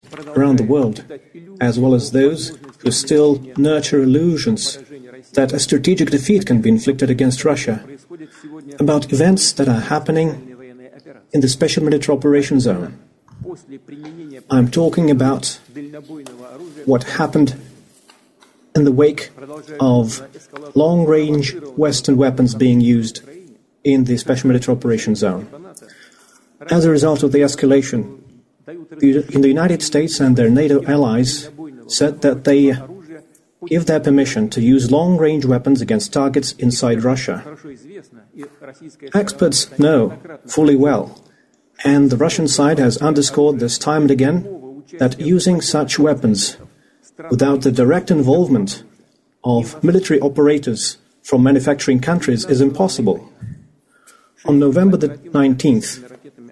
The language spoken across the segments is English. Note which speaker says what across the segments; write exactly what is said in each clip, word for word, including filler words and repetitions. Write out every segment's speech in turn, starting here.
Speaker 1: around the world, as well as those who still nurture illusions that a strategic defeat can be inflicted against Russia, about events that are happening in the Special Military Operations Zone. I'm talking about what happened in the wake of long-range Western weapons being used in the Special Military Operations Zone. As a result of the escalation, the, in the United States and their NATO allies said that they give their permission to use long-range weapons against targets inside Russia. Experts know fully well, and the Russian side has underscored this time and again, that using such weapons without the direct involvement of military operators from manufacturing countries is impossible. On November the nineteenth,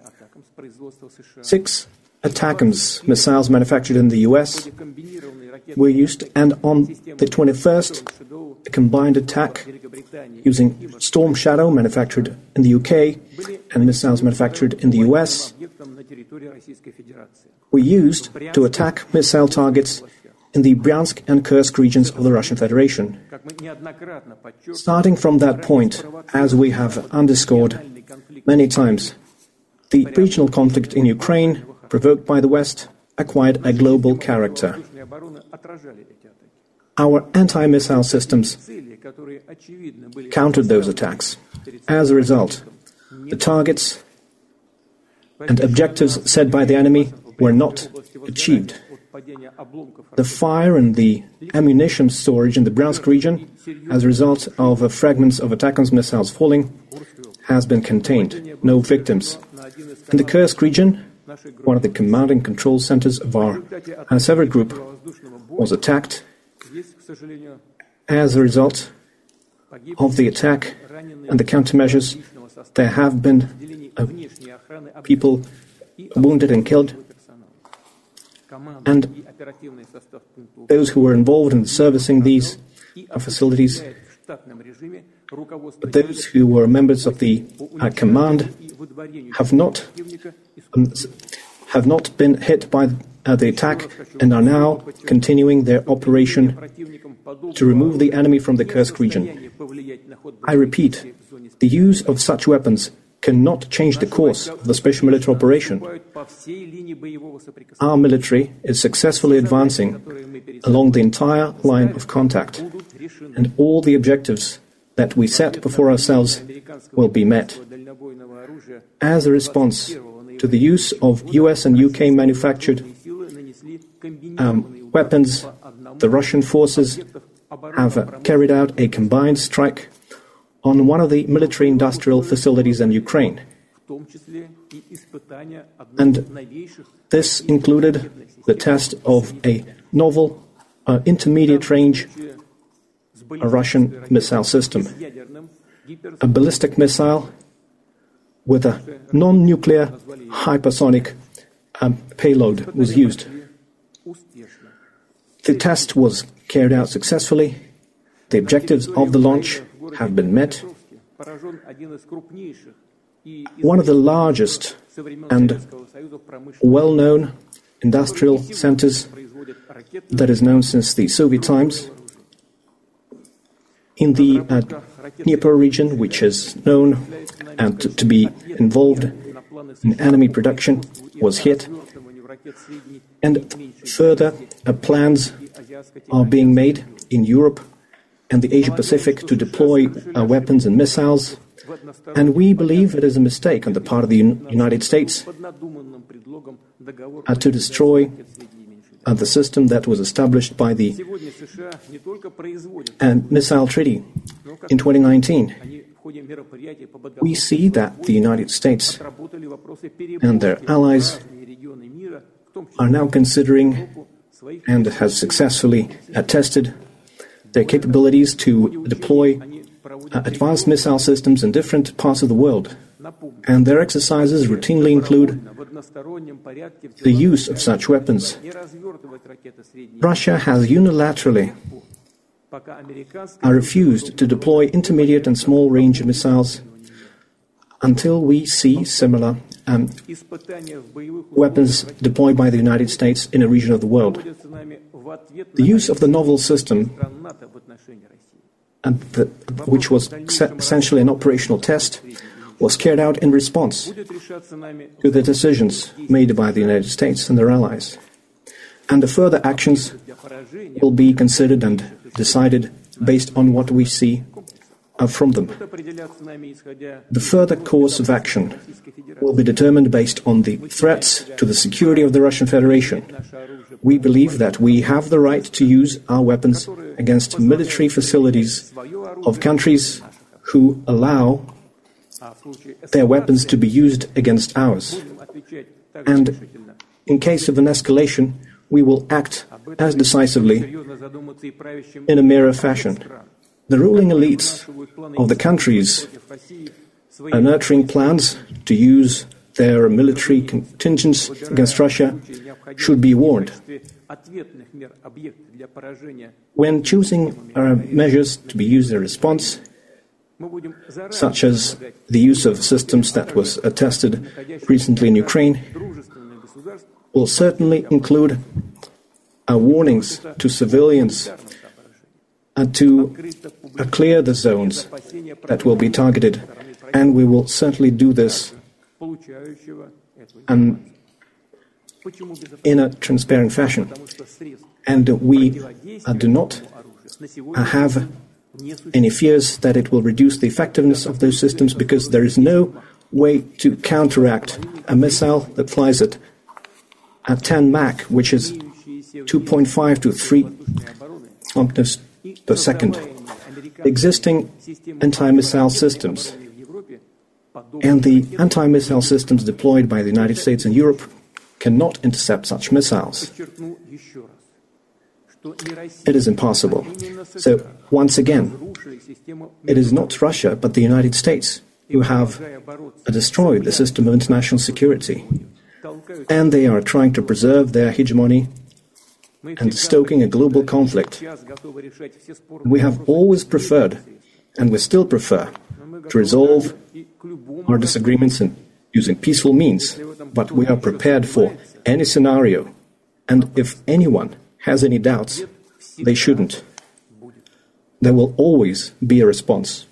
Speaker 1: six ATACMS missiles manufactured in the U S were used, and on the twenty-first, a combined attack using Storm Shadow manufactured in the U K and missiles manufactured in the U S were used to attack missile targets in the Bryansk and Kursk regions of the Russian Federation. Starting from that point, as we have underscored many times, the regional conflict in Ukraine, provoked by the West, acquired a global character. Our anti-missile systems countered those attacks. As a result, the targets and objectives set by the enemy were not achieved. The fire and the ammunition storage in the Bryansk region, as a result of uh, fragments of ATACMS missiles falling, has been contained. No victims. In the Kursk region, one of the command and control centers of our Sever group was attacked. As a result of the attack and the countermeasures, there have been uh, people wounded and killed, and those who were involved in servicing these uh, facilities, but those who were members of the uh, command have not um, have not been hit by uh, the attack and are now continuing their operation to remove the enemy from the Kursk region. I repeat, the use of such weapons cannot change the course of the special military operation. Our military is successfully advancing along the entire line of contact, and all the objectives that we set before ourselves will be met. As a response to the use of U S and U K manufactured um, weapons, the Russian forces have uh, carried out a combined strike on one of the military-industrial facilities in Ukraine. And this included the test of a novel uh, intermediate-range uh, Russian missile system. A ballistic missile with a non-nuclear hypersonic um, payload was used. The test was carried out successfully. The objectives of the launch have been met. One of the largest and well-known industrial centers that is known since the Soviet times in the uh, Dnieper region, which is known and to, to be involved in enemy production, was hit. And further uh, plans are being made in Europe and the Asia-Pacific to deploy uh, weapons and missiles, and we believe it is a mistake on the part of the Un- United States uh, to destroy uh, the system that was established by the uh, Missile Treaty in twenty nineteen. We see that the United States and their allies are now considering and have successfully uh, tested their capabilities to deploy uh, advanced missile systems in different parts of the world. And their exercises routinely include the use of such weapons. Russia has unilaterally uh, refused to deploy intermediate and small-range missiles until we see similar um, weapons deployed by the United States in a region of the world. The use of the novel system, and the, which was essentially an operational test, was carried out in response to the decisions made by the United States and their allies. And the further actions will be considered and decided based on what we see uh, from them. The further course of action will be determined based on the threats to the security of the Russian Federation. We believe that we have the right to use our weapons against military facilities of countries who allow their weapons to be used against ours. And in case of an escalation, we will act as decisively in a mirror fashion. The ruling elites of the countries are nurturing plans to use their military contingents against Russia should be warned. When choosing uh, measures to be used in response, such as the use of systems that was uh, tested recently in Ukraine, will certainly include uh, warnings to civilians uh, to uh, clear the zones that will be targeted, and we will certainly do this um, in a transparent fashion. And we uh, do not uh, have any fears that it will reduce the effectiveness of those systems, because there is no way to counteract a missile that flies at, at ten Mach, which is two point five to three kilometers per second. Existing anti-missile systems and the anti-missile systems deployed by the United States and Europe cannot intercept such missiles. It is impossible. So, once again, it is not Russia, but the United States who have destroyed the system of international security. And they are trying to preserve their hegemony and stoking a global conflict. We have always preferred, and we still prefer, to resolve our disagreements in using peaceful means, but we are prepared for any scenario, and if anyone has any doubts, they shouldn't. There will always be a response.